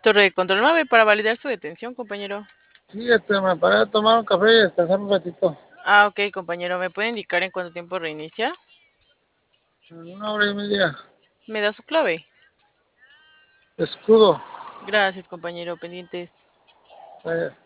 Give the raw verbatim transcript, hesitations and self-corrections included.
Torre de control nueve para validar su detención, compañero. Sí, este, me paré a tomar un café y descansar un ratito. Ah, ok, compañero. ¿Me puede indicar en cuánto tiempo reinicia? En una hora y media. ¿Me da su clave? Escudo. Gracias, compañero. Pendientes. Eh,